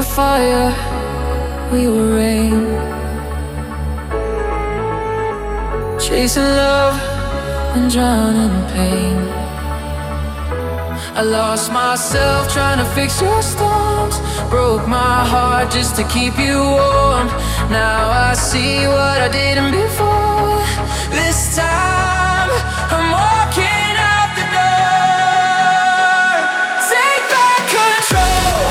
fire, we were rain. Chasing love and drowning in pain. I lost myself trying to fix your storms. Broke my heart just to keep you warm. Now I see what I didn't before. This time I'm walking out the door. Take back control.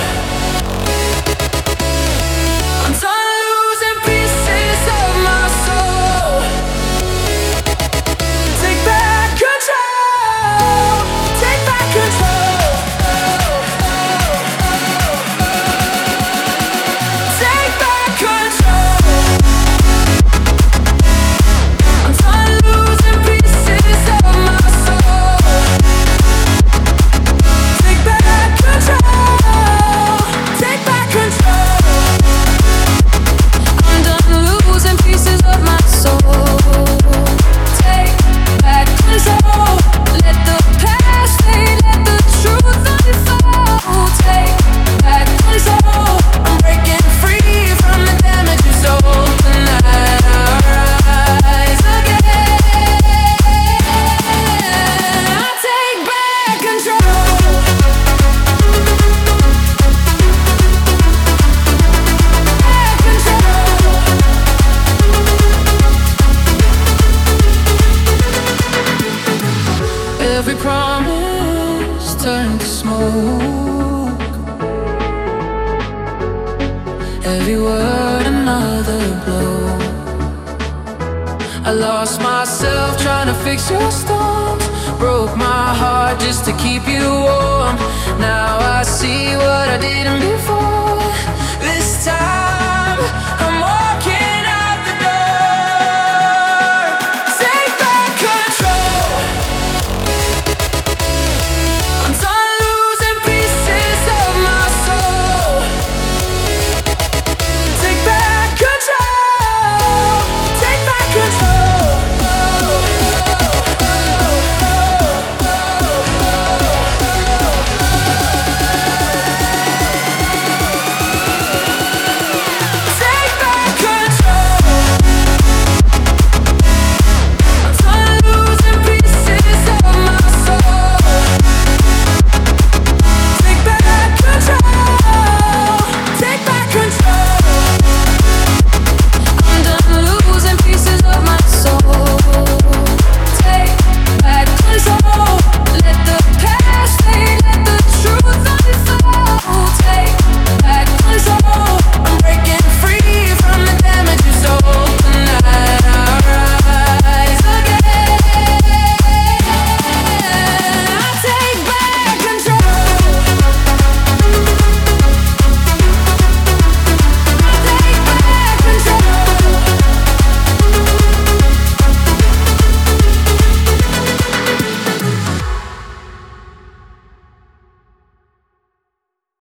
I'm done losing pieces of my soul. Take back control. Take back control. Take back control. I'm done losing pieces of my soul. Take back control. Take back control. I'm done losing pieces of my soul. Take back control. Let the past fade, let the truth unfold. Take back control. I'm breaking free from the damage you sold. Tonight I rise again. I take back control. Back control. Every promise turned to smoke. Every word another blow. I lost myself trying to fix your storms. Broke my heart just to keep you warm. Now I see what I didn't before. This time